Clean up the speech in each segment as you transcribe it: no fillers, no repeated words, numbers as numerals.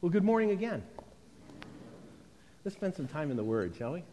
Well, good morning again. Let's spend some time in the Word, shall we?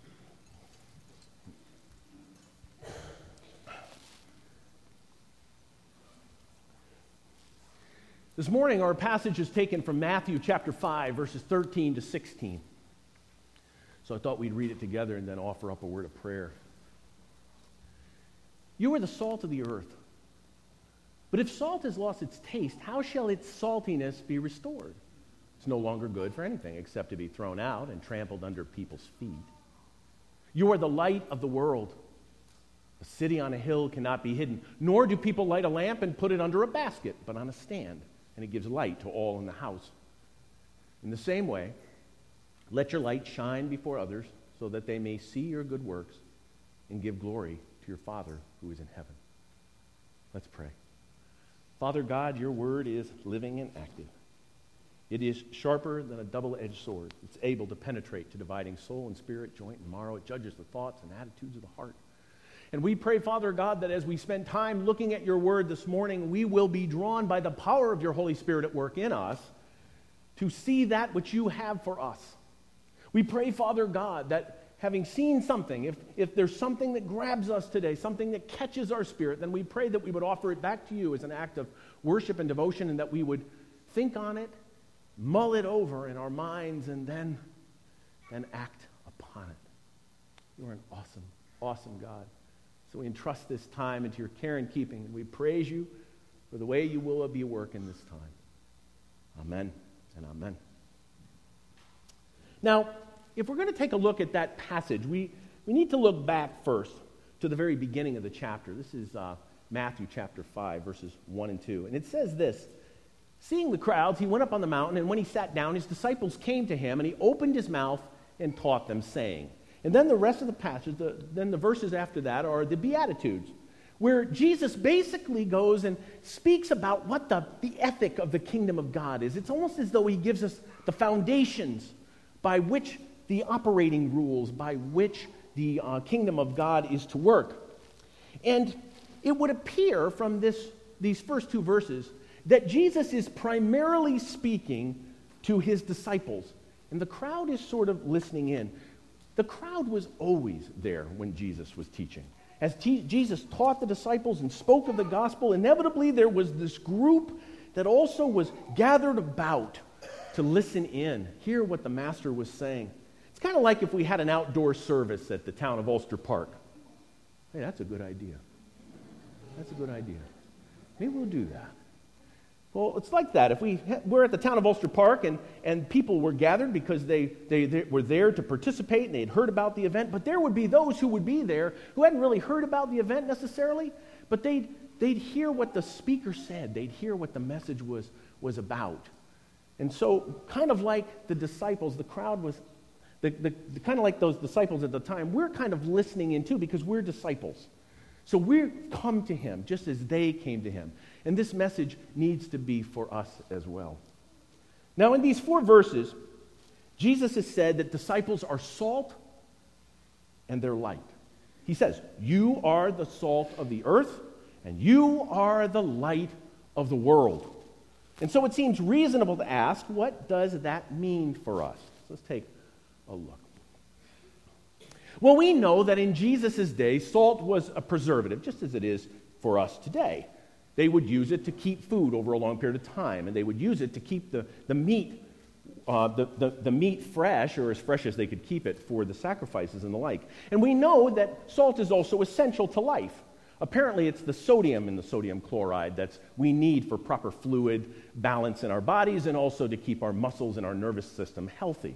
This morning, our passage is taken from Matthew chapter 5, verses 13 to 16. So I thought we'd read it together and then offer up a word of prayer. You are the salt of the earth. But if salt has lost its taste, how shall its saltiness be restored? It's no longer good for anything except to be thrown out and trampled under people's feet. You are the light of the world. A city on a hill cannot be hidden, nor do people light a lamp and put it under a basket, but on a stand, and it gives light to all in the house. In the same way, let your light shine before others so that they may see your good works and give glory to your Father who is in heaven. Let's pray. Father God, your word is living and active. It is sharper than a double-edged sword. It's able to penetrate to dividing soul and spirit, joint and marrow. It judges the thoughts and attitudes of the heart. And we pray, Father God, that as we spend time looking at your word this morning, we will be drawn by the power of your Holy Spirit at work in us to see that which you have for us. We pray, Father God, that having seen something, if there's something that grabs us today, something that catches our spirit, then we pray that we would offer it back to you as an act of worship and devotion, and that we would think on it, mull it over in our minds, and then act upon it. You are an awesome, awesome God. So we entrust this time into your care and keeping, and we praise you for the way you will be working this time. Amen and amen. Now, if we're going to take a look at that passage, we need to look back first to the very beginning of the chapter. This is Matthew chapter 5, verses 1 and 2. And it says this: Seeing the crowds, he went up on the mountain, and when he sat down, his disciples came to him, and he opened his mouth and taught them, saying. And then the rest of the passage, then the verses after that are the Beatitudes, where Jesus basically goes and speaks about what the ethic of the kingdom of God is. It's almost as though he gives us the foundations by which the operating rules, by which the kingdom of God is to work. And it would appear from these first two verses that Jesus is primarily speaking to his disciples, and the crowd is sort of listening in. The crowd was always there when Jesus was teaching. As Jesus taught the disciples and spoke of the gospel, inevitably there was this group that also was gathered about to listen in, hear what the master was saying. It's kind of like if we had an outdoor service at the town of Ulster Park. Hey, that's a good idea. That's a good idea. Maybe we'll do that. Well, it's like that. If we're at the town of Ulster Park and people were gathered because they were there to participate and they'd heard about the event, but there would be those who would be there who hadn't really heard about the event necessarily, but they'd hear what the speaker said. They'd hear what the message was about. And so, kind of like the disciples, the crowd was, kind of like those disciples at the time, we're kind of listening in too because we're disciples. So we come to him just as they came to him. And this message needs to be for us as well. Now, in these 4 verses, Jesus has said that disciples are salt and they're light. He says, you are the salt of the earth and you are the light of the world. And so it seems reasonable to ask, what does that mean for us? Let's take a look. Well, we know that in Jesus' day, salt was a preservative, just as it is for us today. They would use it to keep food over a long period of time, and they would use it to keep the meat the meat fresh, or as fresh as they could keep it for the sacrifices and the like. And we know that salt is also essential to life. Apparently, it's the sodium in the sodium chloride that we need for proper fluid balance in our bodies and also to keep our muscles and our nervous system healthy.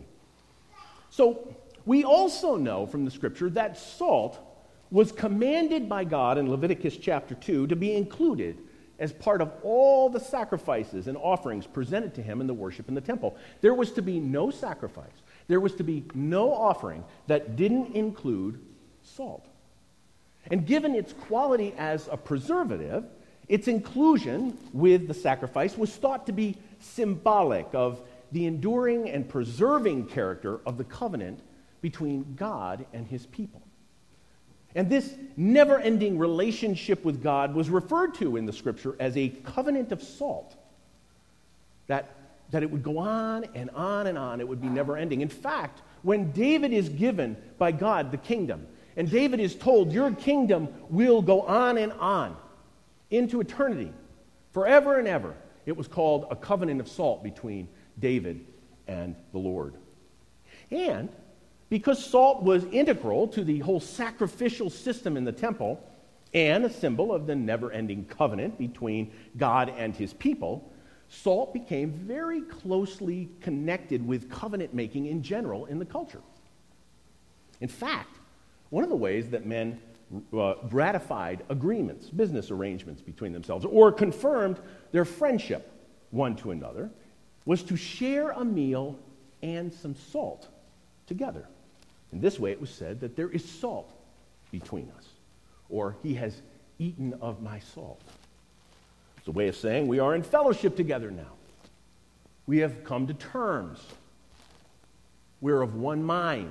So, we also know from the Scripture that salt was commanded by God in Leviticus chapter 2 to be included as part of all the sacrifices and offerings presented to him in the worship in the temple. There was to be no sacrifice. There was to be no offering that didn't include salt. And given its quality as a preservative, its inclusion with the sacrifice was thought to be symbolic of the enduring and preserving character of the covenant between God and his people. And this never-ending relationship with God was referred to in the Scripture as a covenant of salt. That that it would go on and on and on. It would be never ending. In fact, when David is given by God the kingdom, and David is told, your kingdom will go on and on into eternity, forever and ever, it was called a covenant of salt between David and the Lord. And because salt was integral to the whole sacrificial system in the temple and a symbol of the never-ending covenant between God and his people, salt became very closely connected with covenant making in general in the culture. In fact, one of the ways that men ratified agreements, business arrangements between themselves, or confirmed their friendship one to another, was to share a meal and some salt together. In this way, it was said that there is salt between us, or he has eaten of my salt. It's a way of saying we are in fellowship together now. We have come to terms. We're of one mind.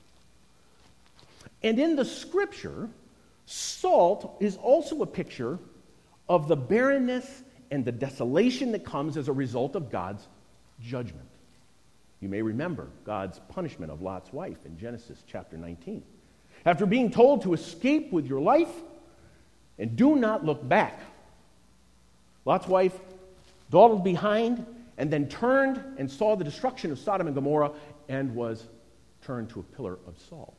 And in the Scripture, salt is also a picture of the barrenness and the desolation that comes as a result of God's judgment. You may remember God's punishment of Lot's wife in Genesis chapter 19. After being told to escape with your life and do not look back, Lot's wife dawdled behind and then turned and saw the destruction of Sodom and Gomorrah and was turned to a pillar of salt.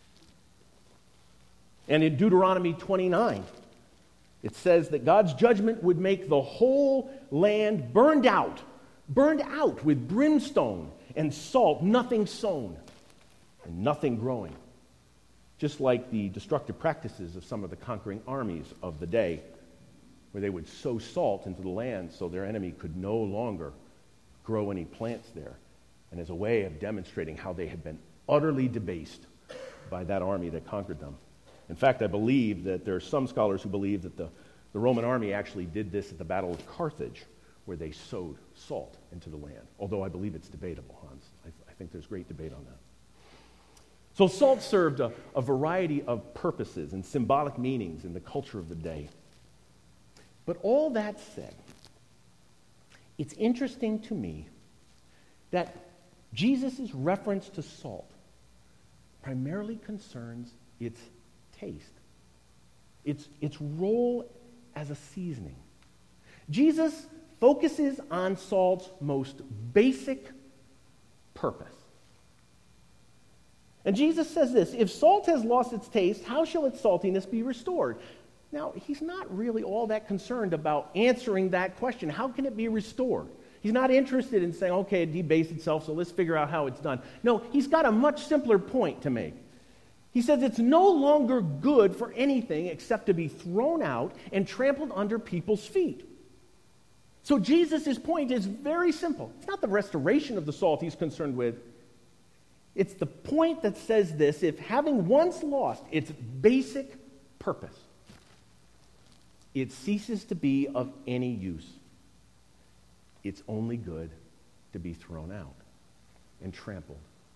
And in Deuteronomy 29, it says that God's judgment would make the whole land burned out with brimstone and salt, nothing sown and nothing growing. Just like the destructive practices of some of the conquering armies of the day, where they would sow salt into the land so their enemy could no longer grow any plants there, and as a way of demonstrating how they had been utterly debased by that army that conquered them. In fact, I believe that there are some scholars who believe that the Roman army actually did this at the Battle of Carthage, where they sowed salt into the land. Although I believe it's debatable, Hans. I think there's great debate on that. So salt served a variety of purposes and symbolic meanings in the culture of the day. But all that said, it's interesting to me that Jesus' reference to salt primarily concerns its taste, its role as a seasoning. Jesus focuses on salt's most basic purpose. And Jesus says this, if salt has lost its taste, how shall its saltiness be restored? Now, he's not really all that concerned about answering that question. How can it be restored? He's not interested in saying, okay, it debased itself, so let's figure out how it's done. No, he's got a much simpler point to make. He says it's no longer good for anything except to be thrown out and trampled under people's feet. So Jesus' point is very simple. It's not the restoration of the salt he's concerned with. It's the point that says this, if having once lost its basic purpose, it ceases to be of any use, it's only good to be thrown out and trampled.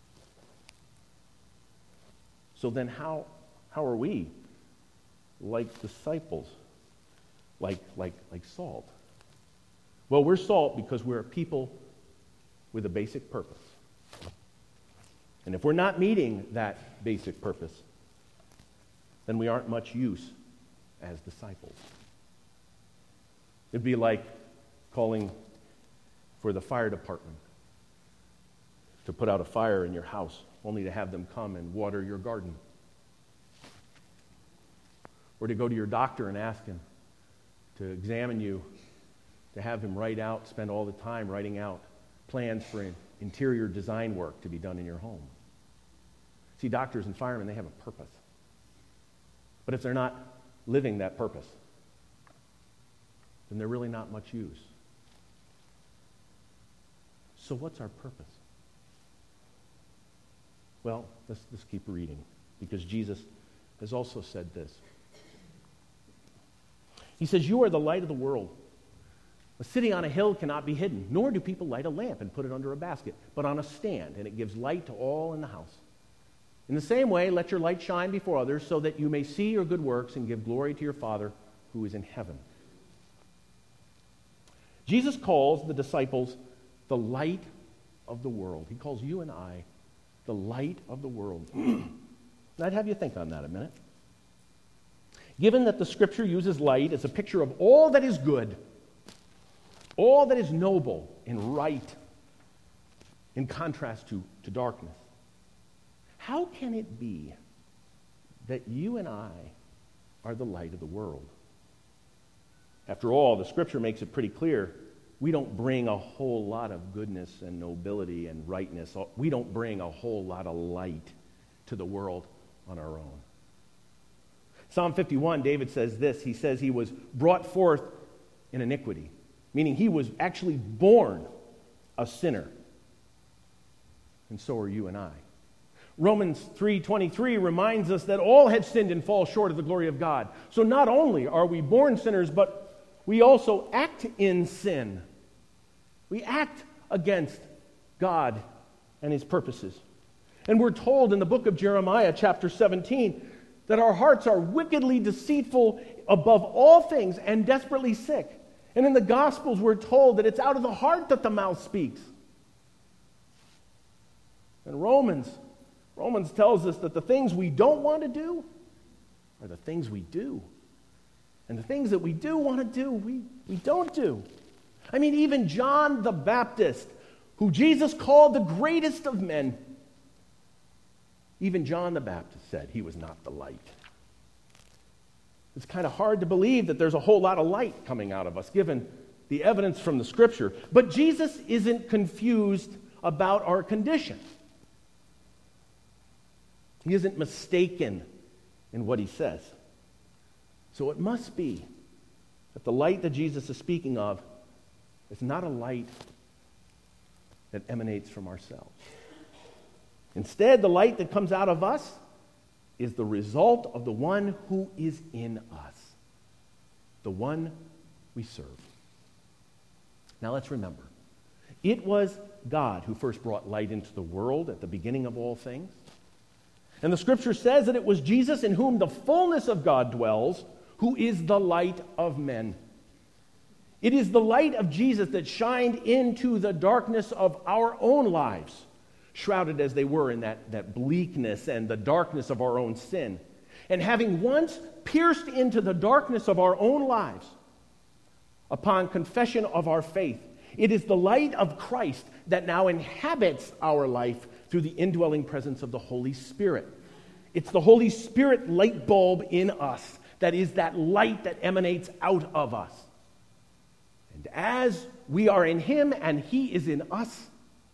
So then how are we like disciples, like salt? Well, we're salt because we're a people with a basic purpose. And if we're not meeting that basic purpose, then we aren't much use as disciples. It'd be like calling for the fire department to put out a fire in your house, only to have them come and water your garden. Or to go to your doctor and ask him to examine you, to have him spend all the time writing out plans for interior design work to be done in your home. See, doctors and firemen, they have a purpose. But if they're not living that purpose, then they're really not much use. So what's our purpose? Well, let's keep reading, because Jesus has also said this. He says, you are the light of the world. A city on a hill cannot be hidden, nor do people light a lamp and put it under a basket, but on a stand, and it gives light to all in the house. In the same way, let your light shine before others, so that you may see your good works and give glory to your Father who is in heaven. Jesus calls the disciples the light of the world. He calls you and I the light of the world. And I'd have you think on that a minute. Given that the Scripture uses light as a picture of all that is good, all that is noble and right, in contrast to darkness, how can it be that you and I are the light of the world? After all, the Scripture makes it pretty clear we don't bring a whole lot of goodness and nobility and rightness. We don't bring a whole lot of light to the world on our own. Psalm 51, David says this. He says he was brought forth in iniquity, meaning he was actually born a sinner. And so are you and I. Romans 3:23 reminds us that all have sinned and fall short of the glory of God. So not only are we born sinners, but we also act in sin. We act against God and His purposes. And we're told in the book of Jeremiah, chapter 17, that our hearts are wickedly deceitful above all things and desperately sick. And in the Gospels, we're told that it's out of the heart that the mouth speaks. And Romans tells us that the things we don't want to do are the things we do. And the things that we do want to do, we don't do. I mean, even John the Baptist, who Jesus called the greatest of men, even John the Baptist said he was not the light. It's kind of hard to believe that there's a whole lot of light coming out of us, given the evidence from the Scripture. But Jesus isn't confused about our condition. He isn't mistaken in what he says. So it must be that the light that Jesus is speaking of is not a light that emanates from ourselves. Instead, the light that comes out of us is the result of the one who is in us, the one we serve. Now let's remember, it was God who first brought light into the world at the beginning of all things. And the Scripture says that it was Jesus in whom the fullness of God dwells, who is the light of men. It is the light of Jesus that shined into the darkness of our own lives, shrouded as they were in that bleakness and the darkness of our own sin. And having once pierced into the darkness of our own lives, upon confession of our faith, it is the light of Christ that now inhabits our life through the indwelling presence of the Holy Spirit. It's the Holy Spirit light bulb in us that is that light that emanates out of us. And as we are in Him and He is in us,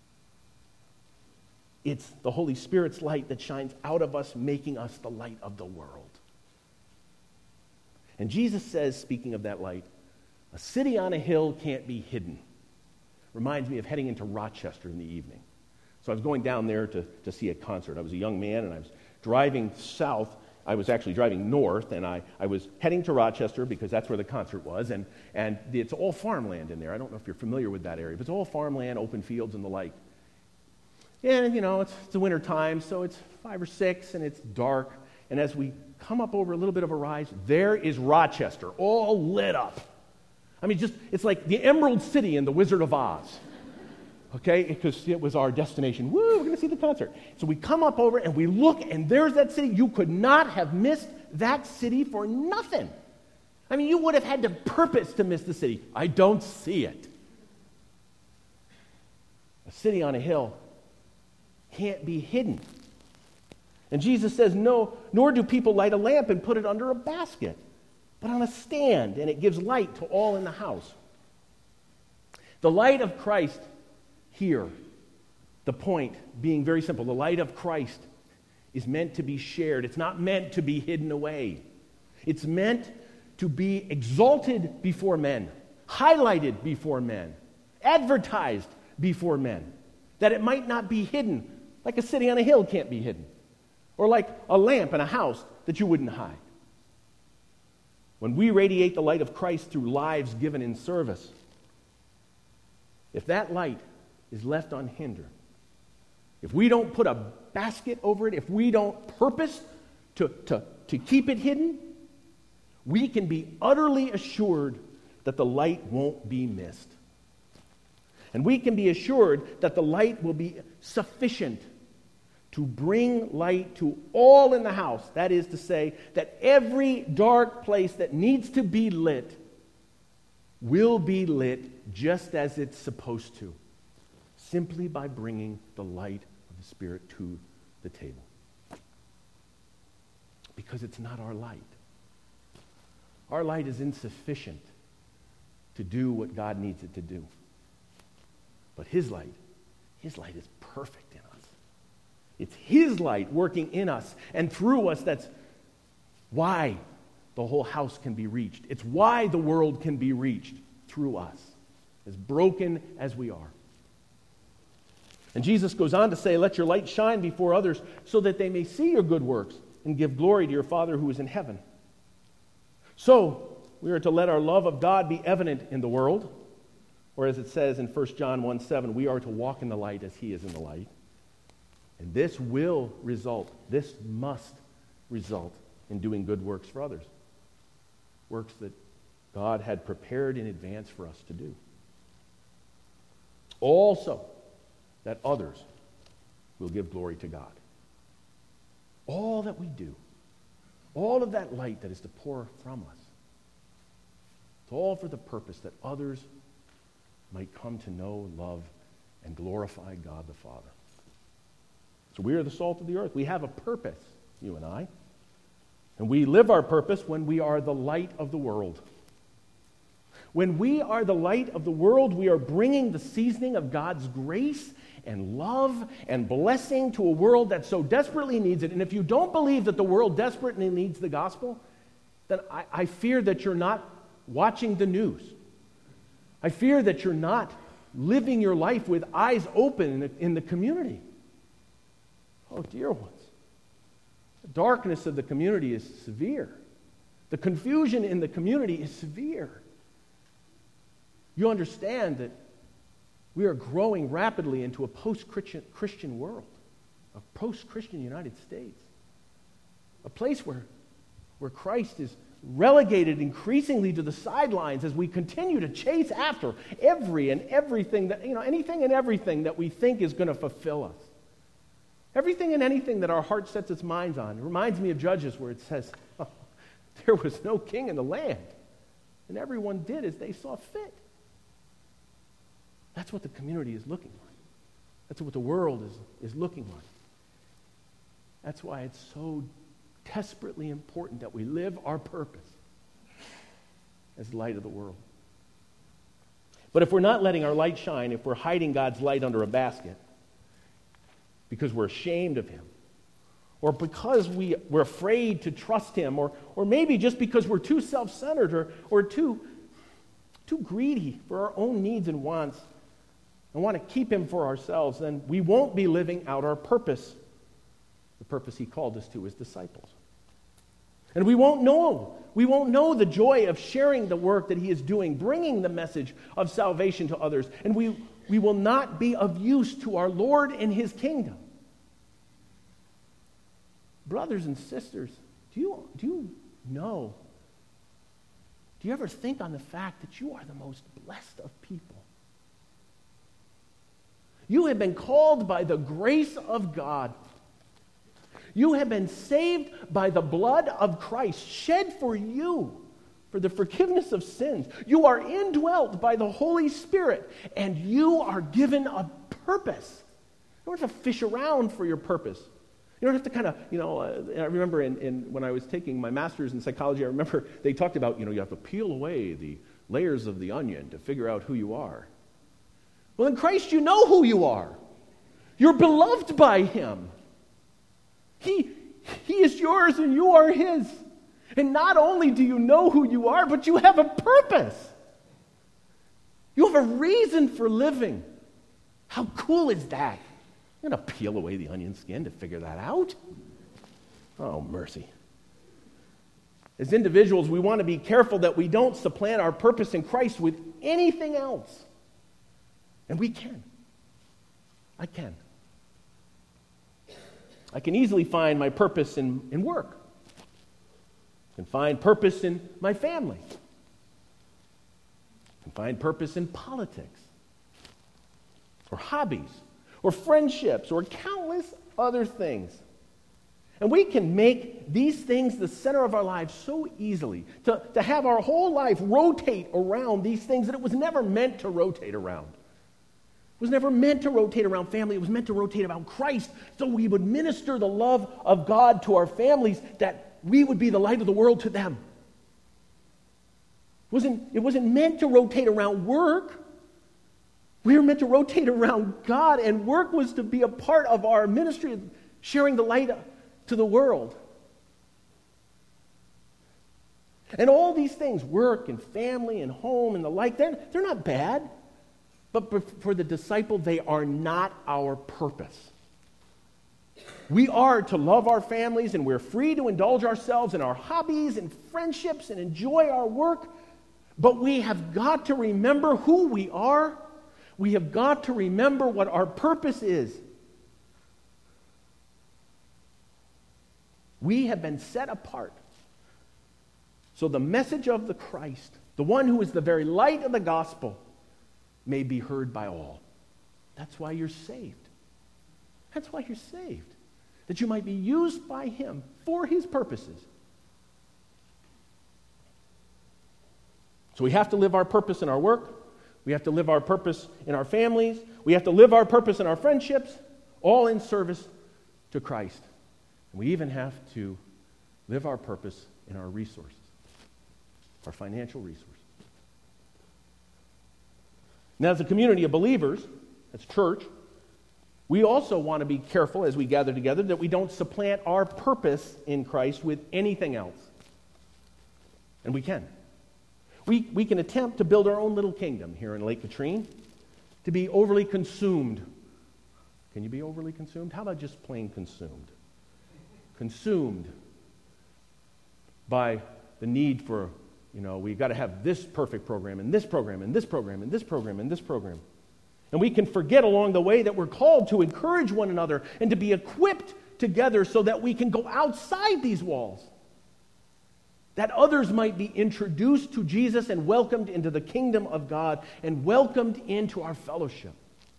it's the Holy Spirit's light that shines out of us, making us the light of the world. And Jesus says, speaking of that light, a city on a hill can't be hidden. Reminds me of heading into Rochester in the evening. So I was going down there to see a concert. I was a young man, and I was driving south. I was actually driving north, and I was heading to Rochester because that's where the concert was, and it's all farmland in there. I don't know if you're familiar with that area, but it's all farmland, open fields, and the like. And, it's the winter time, so it's 5 or 6, and it's dark. And as we come up over a little bit of a rise, there is Rochester, all lit up. I mean, it's like the Emerald City in The Wizard of Oz. Okay, because it was our destination. Woo, we're going to see the concert. So we come up over and we look, and there's that city. You could not have missed that city for nothing. I mean, you would have had to purpose to miss the city. I don't see it. A city on a hill can't be hidden. And Jesus says, no, nor do people light a lamp and put it under a basket, but on a stand, and it gives light to all in the house. The light of Christ here, the point being very simple. The light of Christ is meant to be shared. It's not meant to be hidden away. It's meant to be exalted before men, highlighted before men, advertised before men, that it might not be hidden, like a city on a hill can't be hidden, or like a lamp in a house that you wouldn't hide. When we radiate the light of Christ through lives given in service, if that light is left unhindered, if we don't put a basket over it, if we don't purpose to keep it hidden, we can be utterly assured that the light won't be missed. And we can be assured that the light will be sufficient to bring light to all in the house. That is to say, that every dark place that needs to be lit will be lit just as it's supposed to, simply by bringing the light of the Spirit to the table. Because it's not our light. Our light is insufficient to do what God needs it to do. But His light is perfect in us. It's His light working in us and through us. That's why the whole house can be reached. It's why the world can be reached through us, as broken as we are. And Jesus goes on to say, let your light shine before others so that they may see your good works and give glory to your Father who is in heaven. So, we are to let our love of God be evident in the world, or as it says in 1 John 1:7, we are to walk in the light as He is in the light. And this must result in doing good works for others. Works that God had prepared in advance for us to do. Also, that others will give glory to God. All that we do, all of that light that is to pour from us, it's all for the purpose that others might come to know, love, and glorify God the Father. So we are the salt of the earth. We have a purpose, you and I. And we live our purpose when we are the light of the world. When we are the light of the world, we are bringing the seasoning of God's grace and love and blessing to a world that so desperately needs it. And if you don't believe that the world desperately needs the gospel, then I fear that you're not watching the news. I fear that you're not living your life with eyes open in the community. Oh, dear ones. The darkness of the community is severe. The confusion in the community is severe. You understand that we are growing rapidly into a post-Christian world, a post-Christian United States, a place where Christ is relegated increasingly to the sidelines as we continue to chase after everything that, anything and everything that we think is going to fulfill us. Everything and anything that our heart sets its minds on. It reminds me of Judges where it says, there was no king in the land, and everyone did as they saw fit. That's what the community is looking like. That's what the world is looking like. That's why it's so desperately important that we live our purpose as light of the world. But if we're not letting our light shine, if we're hiding God's light under a basket because we're ashamed of Him, or because we're afraid to trust Him, or maybe just because we're too self-centered or too greedy for our own needs and wants, and want to keep Him for ourselves, then we won't be living out our purpose, the purpose He called us to as disciples. And we won't know the joy of sharing the work that He is doing, bringing the message of salvation to others, and we will not be of use to our Lord and His kingdom. Brothers and sisters, do you ever think on the fact that you are the most blessed of people? You have been called by the grace of God. You have been saved by the blood of Christ, shed for you for the forgiveness of sins. You are indwelt by the Holy Spirit, and you are given a purpose. You don't have to fish around for your purpose. You don't have to kind of, I remember when I was taking my master's in psychology, I remember they talked about, you have to peel away the layers of the onion to figure out who you are. Well, in Christ, you know who you are. You're beloved by Him. He is yours and you are His. And not only do you know who you are, but you have a purpose. You have a reason for living. How cool is that? I'm going to peel away the onion skin to figure that out. Oh, mercy. As individuals, we want to be careful that we don't supplant our purpose in Christ with anything else. And we can. I can. I can easily find my purpose in work. I can find purpose in my family. I can find purpose in politics. or hobbies, or friendships, or countless other things. And we can make these things the center of our lives so easily, to have our whole life rotate around these things that it was never meant to rotate around. It was never meant to rotate around family. It was meant to rotate around Christ, so we would minister the love of God to our families, that we would be the light of the world to them. It wasn't meant to rotate around work. We were meant to rotate around God, and work was to be a part of our ministry, sharing the light to the world. And all these things, work and family and home and the like, they're not bad. But for the disciple, they are not our purpose. We are to love our families, and we're free to indulge ourselves in our hobbies and friendships and enjoy our work. But we have got to remember who we are. We have got to remember what our purpose is. We have been set apart. So the message of the Christ, the one who is the very light of the gospel, may be heard by all. That's why you're saved. That's why you're saved. That you might be used by Him for His purposes. So we have to live our purpose in our work. We have to live our purpose in our families. We have to live our purpose in our friendships, all in service to Christ. And we even have to live our purpose in our resources, our financial resources. Now, as a community of believers, as church, we also want to be careful as we gather together that we don't supplant our purpose in Christ with anything else. And we can. We can attempt to build our own little kingdom here in Lake Katrine, to be overly consumed. Can you be overly consumed? How about just plain consumed? Consumed by the need for, we've got to have this perfect program, and this program, and this program, and this program, and this program. And we can forget along the way that we're called to encourage one another and to be equipped together so that we can go outside these walls, that others might be introduced to Jesus and welcomed into the kingdom of God and welcomed into our fellowship.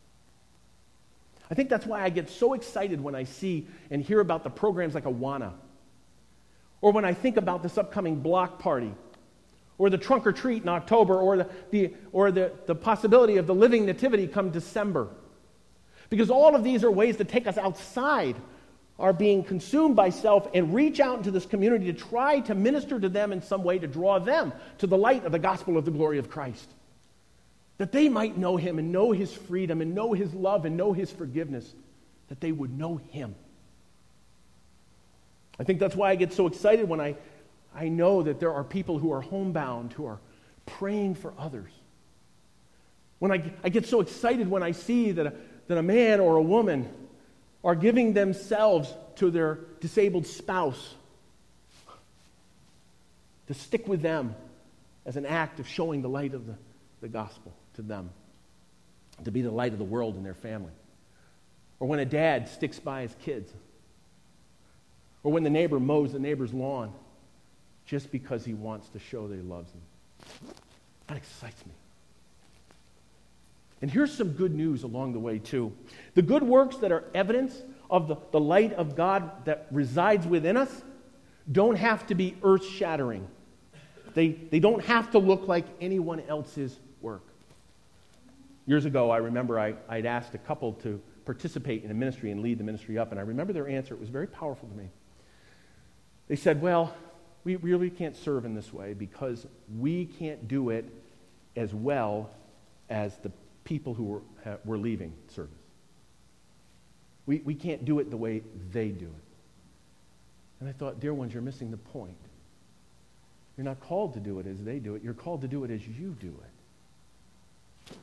I think that's why I get so excited when I see and hear about the programs like Awana, or when I think about this upcoming block party, or the trunk or treat in October, or the possibility of the Living Nativity come December. Because all of these are ways to take us outside our being consumed by self and reach out into this community to try to minister to them in some way, to draw them to the light of the gospel of the glory of Christ. That they might know Him and know His freedom and know His love and know His forgiveness. That they would know Him. I think that's why I get so excited when I know that there are people who are homebound, who are praying for others. When I get so excited when I see that a man or a woman are giving themselves to their disabled spouse to stick with them as an act of showing the light of the gospel to them, to be the light of the world in their family. Or when a dad sticks by his kids. Or when the neighbor mows the neighbor's lawn just because he wants to show that he loves them. That excites me. And here's some good news along the way, too. The good works that are evidence of the light of God that resides within us don't have to be earth-shattering. They don't have to look like anyone else's work. Years ago, I remember I'd asked a couple to participate in a ministry and lead the ministry up, and I remember their answer. It was very powerful to me. They said, well, we really can't serve in this way because we can't do it as well as the people who were leaving service. We can't do it the way they do it. And I thought, dear ones, you're missing the point. You're not called to do it as they do it. You're called to do it as you do it.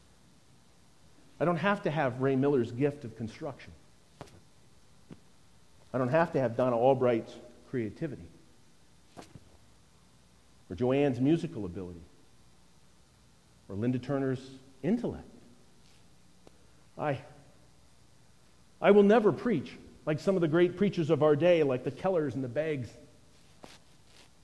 I don't have to have Ray Miller's gift of construction. I don't have to have Donna Albright's creativity or Joanne's musical ability or Linda Turner's intellect. I will never preach like some of the great preachers of our day, like the Kellers and the Beggs.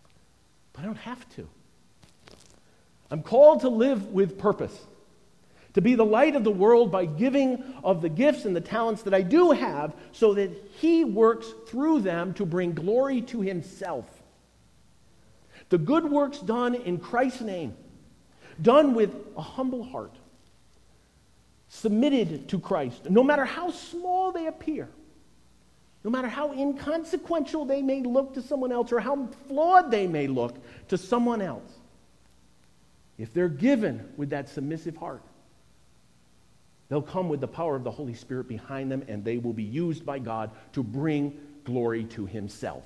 But I don't have to. I'm called to live with purpose, To be the light of the world by giving of the gifts and the talents that I do have, so that he works through them to bring glory to himself. The good works done in Christ's name, done with a humble heart, submitted to Christ, no matter how small they appear, no matter how inconsequential they may look to someone else, or how flawed they may look to someone else, if they're given with that submissive heart, they'll come with the power of the Holy Spirit behind them, and they will be used by God to bring glory to himself.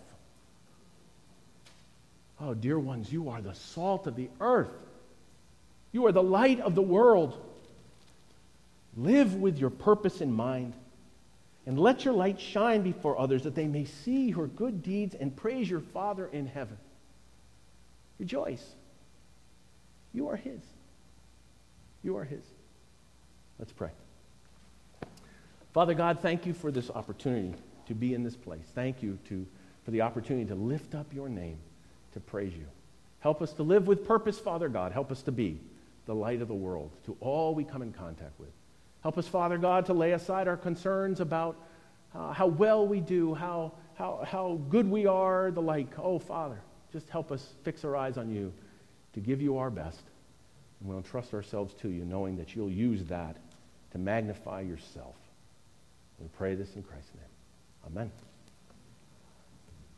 Oh, dear ones, you are the salt of the earth. You are the light of the world. Live with your purpose in mind, and let your light shine before others, that they may see your good deeds and praise your Father in heaven. Rejoice. You are his. You are his. Let's pray. Father God, thank you for this opportunity to be in this place. Thank you for the opportunity to lift up your name, to praise you. Help us to live with purpose, Father God. Help us to be the light of the world to all we come in contact with. Help us, Father God, to lay aside our concerns about how well we do, how good we are, the like. Oh, Father, just help us fix our eyes on you to give you our best. And we'll entrust ourselves to you, knowing that you'll use that to magnify yourself. We pray this in Christ's name. Amen.